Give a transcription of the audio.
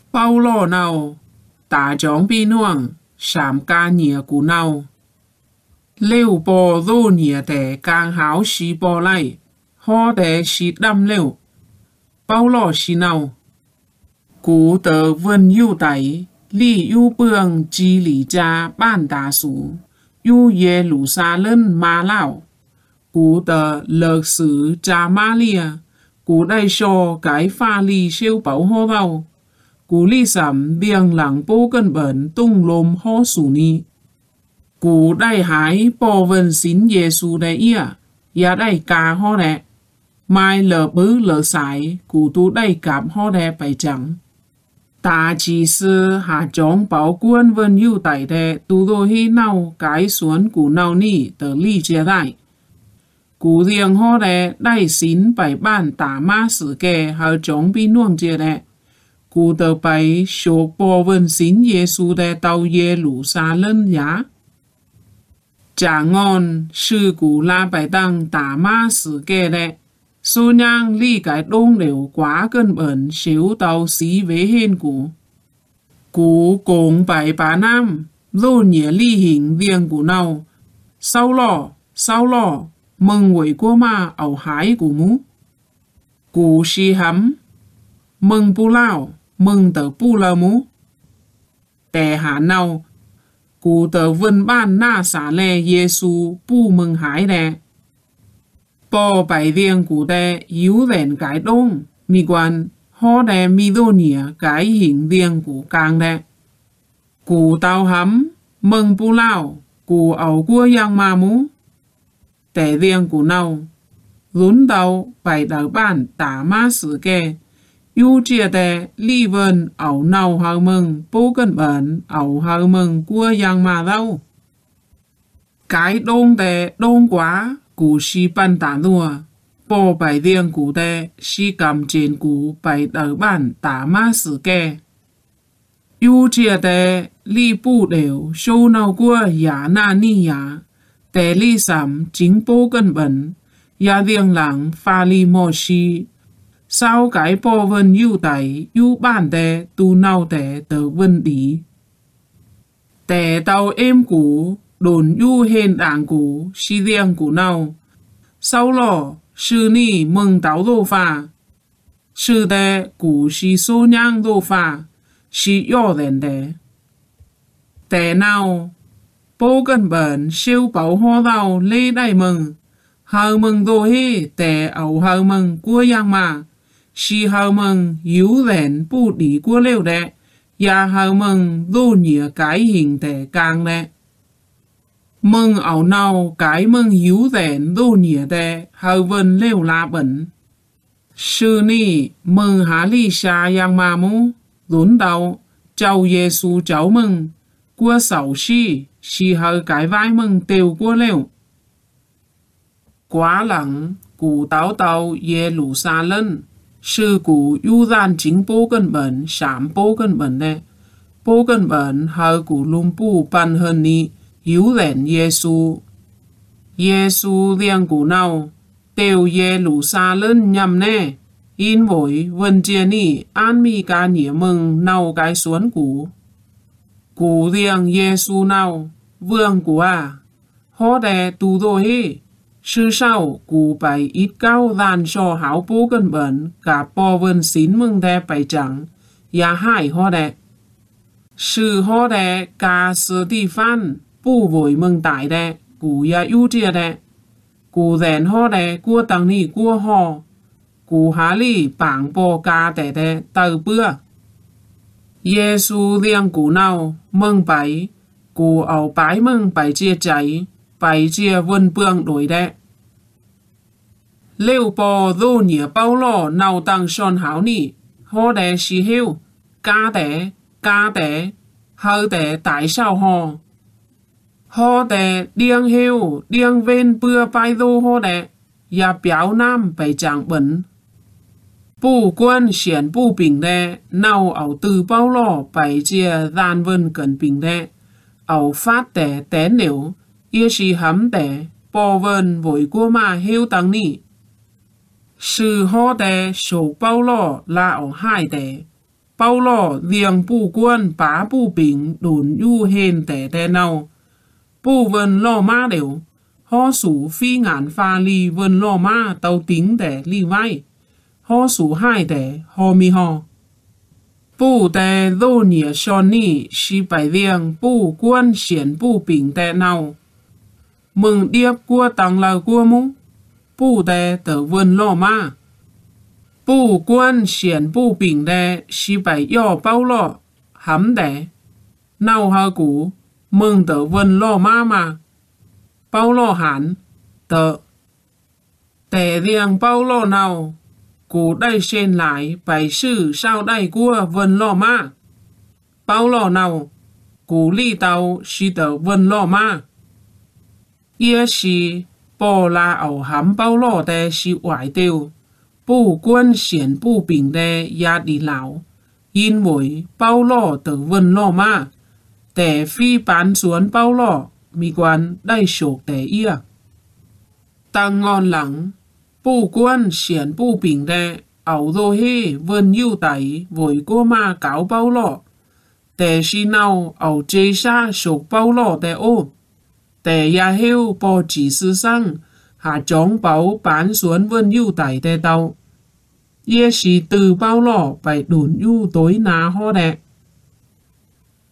Bao lô nào, tả chóng bi nuông, sám ca nhìa cú nào. Liu bò dô nhìa tè càng háo xí bò lại, hò tè xí đâm liu. Bao lô xí nào. Cú tờ vân yu tái, li yu bương chi lý cha ban đá sú, yu ye lũ xa lân ma lão. Cú tờ lược sử cha ma lia, cú đại sho cái pha li siêu bảo hô vào. Cú li sắm biếng lặng bố cân bẩn tung lôm hô sủ ni. Cú đại hái bò vân xin Giê-xu đại ia, ya đại ca hô nè. Mai lờ bứ lờ sải, cú tu đại cạp hô đè bày chẳng. Tà chỉ sư hạ chóng bảo quân vân yu tải đè tu đô hi nào cái xuân cú nào ni tờ ly chia đại. Cú riêng hô đè đại xin bảy ban tả ma sử kè hạ chóng bi nuông chia đè. Cú tờ bảy số bò vân xin Giê-xu đè tàu ye lũ xa lân giá. Chả ngon sư cú la bảy tăng tả ma sử kè đè. Số nhang ly cái đông đều quá cân bẩn xíu tàu xí vế hên cú. Cú cổng bảy bá nam, dô nhẹ ly hình viêng cú nào. Sau lò, mừng quỷ của ma ảo hái cú mú. Cú xì hắm, mừng bù lao, mừng tờ bù lao mú. Tè hả nào, cú tờ vân ban na xả lè Giê-xu bù mừng hái đè. Bò bảy viêng cú đè yếu rèn cái đông, mì quan hò đè mì đô nhẹ cái hình viêng cú càng đè. Cú tao hắm, mừng bù lao, cú ảo cua yang ma mú. Tè viêng cú nào, rún tao bảy đảo bản tả ma sử kè. Yu chia đè ly vân ảo nào hào mừng bố cân bẩn ảo hào mừng cua yang ma đâu. Cái đông đè đông quá, cú xí ban tả đùa. Bò bảy viêng cú đè xí cầm trên cú bảy đảo bản tả ma sử kè. Yu chia đè ly bù đều sâu nào cua ya na ni ya. Tè ly sắm chính bố cân bẩn. Ya viêng lặng pha ly mò xí. Sao cái bò vân yu tải yu bản đè tu nào tè tờ vân đi. Tè tàu êm cú đồn yu hên đảng cú xí viêng cú nào. Sau lò sư ni mừng táo đô phà. Sư đè cú xí số nhang đô phà. Xí yò đèn đè. Tè nào bố cân bẩn siêu bảo hô đào lê đại mừng. Hào mừng đô hê tè ảo hào mừng cua yang mà. Xí hào mừng yếu rèn bù đi cua lêu đè. Ya hào mừng đô nhịa cái hình tè càng đè. Mừng ảo nào cái mừng yếu rèn đô nhịa đè hào vân lêu la bẩn. Sư ni mừng há ly xa yang mà mú. Rốn đào cháu Giê-xu cháu mừng. Cua sảo xí hào cái vai mừng tiêu cua lêu. Quá lặng, cú táo tàu ye lũ xa lân. Sư cú yu gian chính bố cân bẩn, sám bố cân bẩn nè. Bố cân bẩn hào cú lùm bù bàn hơn ni, yếu rèn Giê-xu. Giê-xu riêng cú nào, tiêu ye lũ xa lân nhằm nè. In vội vân chia ni, an mi ca nhĩa mừng nào cái xuân cú. Cú riêng Giê-xu nào, vương cú à. Hó đè tu đô hê. Sư sau cú bảy ít cao đàn cho háo bố cân bẩn cả bò vân xín mừng đè bảy chẳng. Ya hai hó đè. Sư hó đè ca sư đi phan bù vội mừng tải đè. Cú ya yu chia đè. Cú rèn hó đè cua tăng ni cua hò. Cú há lì bảng bò ca đè đè tờ bưa. Giê-xu riêng cú nào mừng bảy. Cú ảo bái mừng bảy chia cháy. Bảy chia vân bương đổi đè. Liu bò dô nhịa bao lò nào tăng son háo nì. Hò đè xì hiu. Ca đè. Hơ đè tại sao hò. Hò đè điêng hiu. Điêng vên bưa bài dô hò đè. Ya béo nam bảy chẳng bẩn. Bù quân xiển bù bình đè. Nào ảo từ bao lò bảy chia gian vân cần bình đè. Ảo phát đè tén nếu. Ia xì hắm đè. Bò vân vội của mà hiu tăng nì. Sư hò đè sổ bao lò là ảo hai đè. bao lo riêng bu quân bá bu bình đồn yu hên tẻ nào bu vân lo ma đều ho sủ phi ngàn pha li vân lo ma tàu tính tẻ li vai ho sủ hai tẻ ho mi ho bu tẻ đô nhĩa son ni si bài riêng bu quân xiển bu bình tẻ nào mừng điệp cua tăng là cua mu bu tẻ tờ vân lo ma bu quân xiển bu bình tẻ si bài yo bao lo hắm tẻ nào ha cú mừng tờ vân lo ma mà bao lo hẳn tờ tẻ riêng bao lo nào cú đây xen lại bài sư sao đây cua vân lo ma bao lo nào cú li tàu si tờ vân lo ma ye si bỏ la ẩu hắm bao lo tè si ngoại tiêu bu quân xiển bu bình tè ya đi lão in mỗi bao lo tờ vân lo ma tẻ phi bán xuống bao lo mi quan đây sổ tẻ ia tăng ngon lắng bu quân xiển bu bình tè ẩu đô hê vân yêu tẩy vội cô ma cáo bao lo tẻ si nào ẩu chế xa sổ bao lo tẻ ô tẻ ya heo bò chỉ sư sang hạ chóng báo bán xuống vân yêu tẩy tẻ tàu ye si từ bao lo phải đồn yêu tối ná ho đẹ